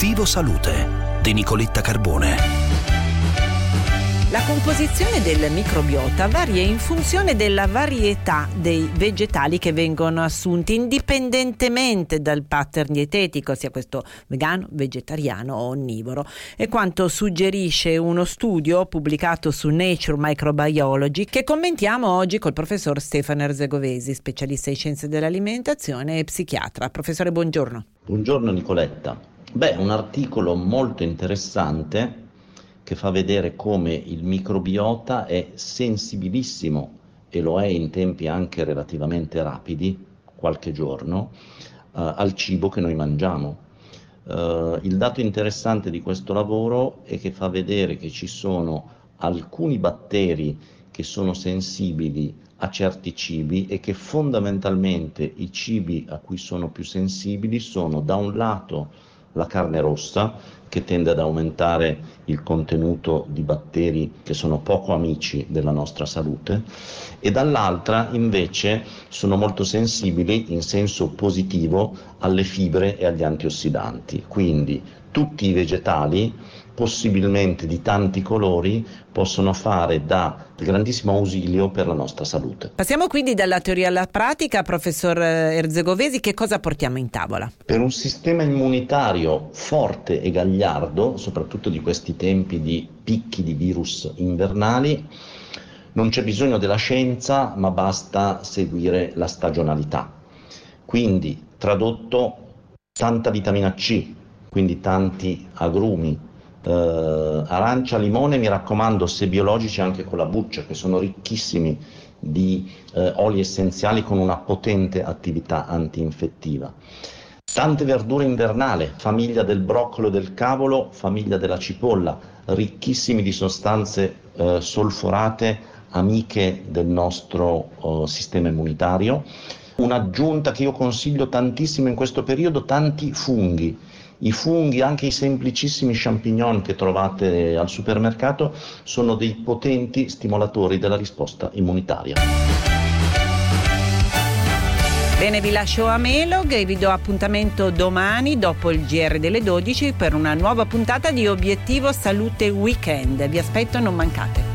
Obiettivo Salute di Nicoletta Carbone. La composizione del microbiota varia in funzione della varietà dei vegetali che vengono assunti, indipendentemente dal pattern dietetico, sia questo vegano, vegetariano o onnivoro. E quanto suggerisce uno studio pubblicato su Nature Microbiology, che commentiamo oggi col professor Stefano Erzegovesi, specialista in scienze dell'alimentazione e psichiatra. Professore, buongiorno. Buongiorno Nicoletta. Un articolo molto interessante che fa vedere come il microbiota è sensibilissimo, e lo è in tempi anche relativamente rapidi, qualche giorno, al cibo che noi mangiamo. Il dato interessante di questo lavoro è che fa vedere che ci sono alcuni batteri che sono sensibili a certi cibi e che fondamentalmente i cibi a cui sono più sensibili sono, da un lato, la carne rossa, che tende ad aumentare il contenuto di batteri che sono poco amici della nostra salute, e dall'altra invece sono molto sensibili in senso positivo alle fibre e agli antiossidanti. Quindi tutti i vegetali, possibilmente di tanti colori, possono fare da grandissimo ausilio per la nostra salute. Passiamo quindi dalla teoria alla pratica. Professor Erzegovesi, che cosa portiamo in tavola? Per un sistema immunitario forte e gagliardo, soprattutto di questi tempi di picchi di virus invernali, non c'è bisogno della scienza, ma basta seguire la stagionalità. Quindi, tradotto, tanta vitamina C, quindi tanti agrumi, arancia, limone, mi raccomando, se biologici anche con la buccia, che sono ricchissimi di oli essenziali con una potente attività antinfettiva. Tante verdure invernali, famiglia del broccolo e del cavolo, famiglia della cipolla, ricchissimi di sostanze solforate, amiche del nostro sistema immunitario. Un'aggiunta che io consiglio tantissimo in questo periodo: tanti funghi. I funghi, anche i semplicissimi champignon che trovate al supermercato, sono dei potenti stimolatori della risposta immunitaria. Bene, vi lascio a Melog e vi do appuntamento domani dopo il GR delle 12 per una nuova puntata di Obiettivo Salute Weekend. Vi aspetto, non mancate.